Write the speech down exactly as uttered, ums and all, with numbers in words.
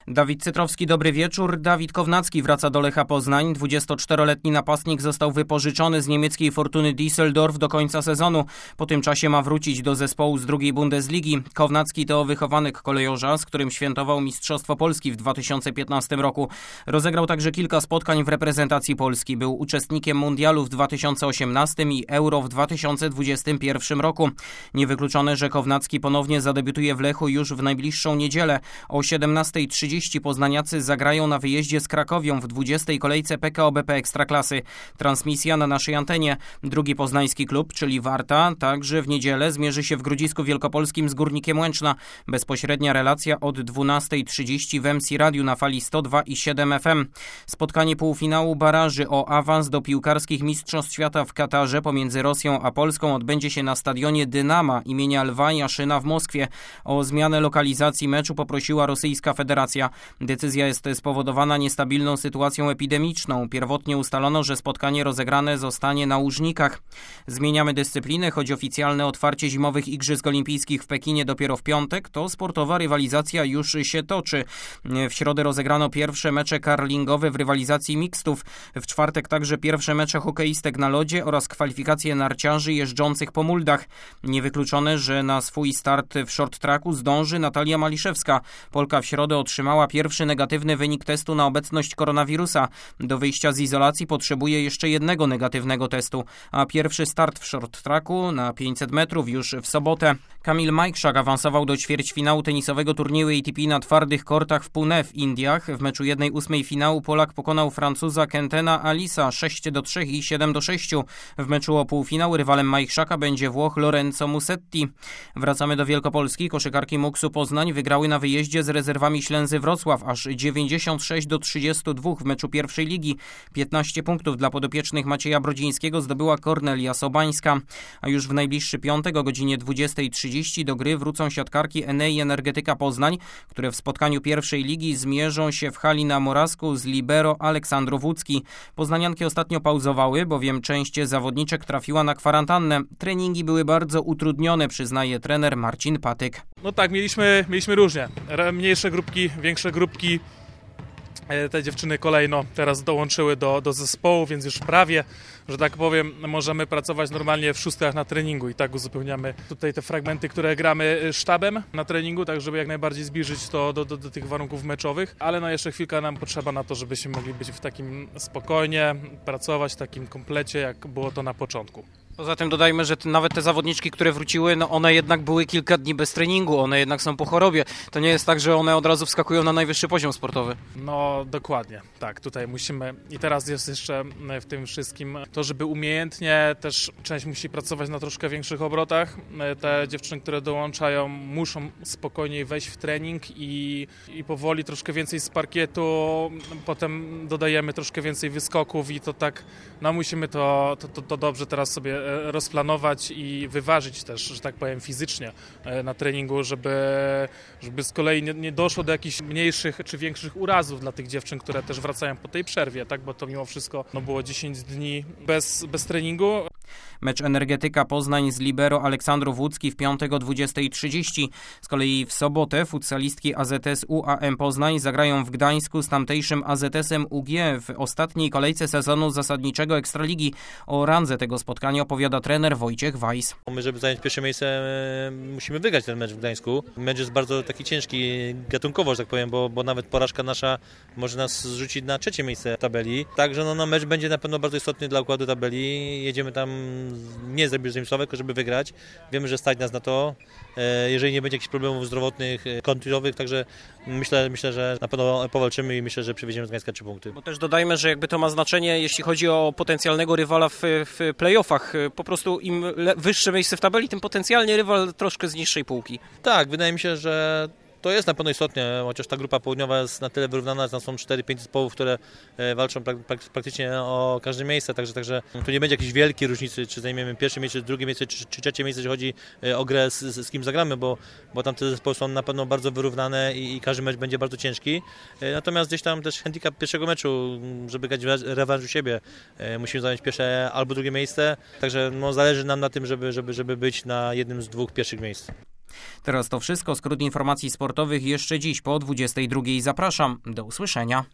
Dawid Cytrowski, dobry wieczór. Dawid Kownacki wraca do Lecha Poznań. dwudziestoczteroletni napastnik został wypożyczony z niemieckiej Fortuny Düsseldorf do końca sezonu. Po tym czasie ma wrócić do zespołu z drugiej Bundesligi. Kownacki to wychowanek kolejorza, z którym świętował Mistrzostwo Polski w dwa tysiące piętnastym roku. Rozegrał także kilka spotkań w reprezentacji Polski. Był uczestnikiem mundialu w dwa tysiące osiemnastym i Euro w dwa tysiące dwudziestym pierwszym roku. Niewykluczone, że Kownacki ponownie zadebiutuje w Lechu już w najbliższą niedzielę. O siedemnasta trzydzieści poznaniacy zagrają na wyjeździe z Krakowią w dwudziestej kolejce P K O B P Ekstraklasy. Transmisja na naszej antenie. Drugi poznański klub, czyli Warta, także w niedzielę zmierzy się w Grodzisku Wielkopolskim z Górnikiem Łęczna. Bezpośrednia relacja od dwunasta trzydzieści w M C Radio na fali sto dwa i siedem F M. Spotkanie półfinału baraży o awans do piłkarskich mistrzostw świata w Katarze pomiędzy Rosją a Polską odbędzie się na stadionie Dynama imienia Lwa Jaszyna w Moskwie. O zmianę lokalizacji meczu poprosiła rosyjska federacja. Decyzja jest spowodowana niestabilną sytuacją epidemiczną. Pierwotnie ustalono, że spotkanie rozegrane zostanie na Łużnikach. Zmieniamy dyscyplinę, choć oficjalne otwarcie zimowych Igrzysk Olimpijskich w Pekinie dopiero w piątek, to sportowa rywalizacja już się toczy. W środę rozegrano pierwsze mecze curlingowe w rywalizacji mixtów. W czwartek także pierwsze mecze hokeistek na lodzie oraz kwalifikacje narciarzy jeżdżących po muldach. Niewykluczone, że na swój start w short tracku zdąży Natalia Maliszewska. Polka w środę otrzymała pierwszy negatywny wynik testu na obecność koronawirusa. Do wyjścia z izolacji potrzebuje jeszcze jednego negatywnego testu, a pierwszy start w short tracku na pięćset metrów już w sobotę. Kamil Majchrzak awansował do ćwierćfinału tenisowego turnieju A T P na twardych kortach w Pune w Indiach. W meczu jednej ósmej finału Polak pokonał Francuza Kentena Alisa sześć do trzech i siedem do sześciu. W meczu o półfinał rywalem Majchrzaka będzie Włoch Lorenzo Musetti. Wracamy do Wielkopolski. Koszykarki Muksu Poznań wygrały na wyjeździe z rezerwami Ślęzy Wrocław aż dziewięćdziesiąt sześć do trzydziestu dwóch w meczu pierwszej ligi. piętnaście punktów dla podopiecznych Macieja Brodzińskiego zdobyła Kornelia Sobańska. A już w najbliższy piątek o godzinie dwudziestej trzydzieści do gry wrócą siatkarki Enei Energetyka Poznań, które w spotkaniu pierwszej ligi zmierzą się w hali na Morawsku z libero Aleksandrów Łódzki. Poznanianki ostatnio pauzowały, bowiem część zawodniczek trafiła na kwarantannę. Treningi były bardzo utrudnione, przyznaje trener Marcin Patyk. No tak, mieliśmy, mieliśmy różnie. Mniejsze grupki, większe grupki. Te dziewczyny kolejno teraz dołączyły do, do zespołu, więc już prawie, że tak powiem, możemy pracować normalnie w szóstkach na treningu i tak uzupełniamy tutaj te fragmenty, które gramy sztabem na treningu, tak żeby jak najbardziej zbliżyć to do, do, do tych warunków meczowych, ale no jeszcze chwilka nam potrzeba na to, żebyśmy mogli być w takim spokojnie, pracować w takim komplecie, jak było to na początku. Poza tym dodajmy, że nawet te zawodniczki, które wróciły, no one jednak były kilka dni bez treningu, one jednak są po chorobie. To nie jest tak, że one od razu wskakują na najwyższy poziom sportowy. No dokładnie, tak, tutaj musimy i teraz jest jeszcze w tym wszystkim to, żeby umiejętnie, też część musi pracować na troszkę większych obrotach. Te dziewczyny, które dołączają, muszą spokojniej wejść w trening i, i powoli troszkę więcej z parkietu, potem dodajemy troszkę więcej wyskoków i to tak, no musimy to, to, to, to dobrze teraz sobie rozplanować i wyważyć też, że tak powiem, fizycznie na treningu, żeby, żeby z kolei nie, nie doszło do jakichś mniejszych czy większych urazów dla tych dziewczyn, które też wracają po tej przerwie, tak, bo to mimo wszystko no, było dziesięć dni bez, bez treningu. Mecz Energetyka Poznań z libero Aleksandrów Łódzki w piątek o dwudziestej trzydzieści. Z kolei w sobotę futsalistki A Z S U A M Poznań zagrają w Gdańsku z tamtejszym A Z S-em U G w ostatniej kolejce sezonu zasadniczego Ekstraligi. O randze tego spotkania opowiada trener Wojciech Wajs. My, żeby zająć pierwsze miejsce, musimy wygrać ten mecz w Gdańsku. Mecz jest bardzo taki ciężki gatunkowo, że tak powiem, bo, bo nawet porażka nasza może nas zrzucić na trzecie miejsce tabeli. Także no, no, mecz będzie na pewno bardzo istotny dla układu tabeli. Jedziemy tam nie z Zagłębia, tylko żeby wygrać. Wiemy, że stać nas na to, jeżeli nie będzie jakichś problemów zdrowotnych, kontuzjowych, także myślę, myślę, że na pewno powalczymy i myślę, że przywieziemy z Gdańska trzy punkty. Bo też dodajmy, że jakby to ma znaczenie, jeśli chodzi o potencjalnego rywala w, w play-offach. Po prostu im wyższe miejsce w tabeli, tym potencjalnie rywal troszkę z niższej półki. Tak, wydaje mi się, że to jest na pewno istotne, chociaż ta grupa południowa jest na tyle wyrównana, że tam są cztery pięć zespołów, które walczą prak- prak- praktycznie o każde miejsce, także, także tu nie będzie jakiejś wielkiej różnicy, czy zajmiemy pierwsze miejsce, drugie miejsce, czy, czy trzecie miejsce, jeśli chodzi o grę, z, z, z kim zagramy, bo, bo tam te zespoły są na pewno bardzo wyrównane i, i każdy mecz będzie bardzo ciężki. Natomiast gdzieś tam też handicap pierwszego meczu, żeby grać rewanż u siebie, musimy zająć pierwsze albo drugie miejsce, także no, zależy nam na tym, żeby, żeby, żeby być na jednym z dwóch pierwszych miejsc. Teraz to wszystko. Skrót informacji sportowych jeszcze dziś po dwudziestej drugiej. Zapraszam. Do usłyszenia.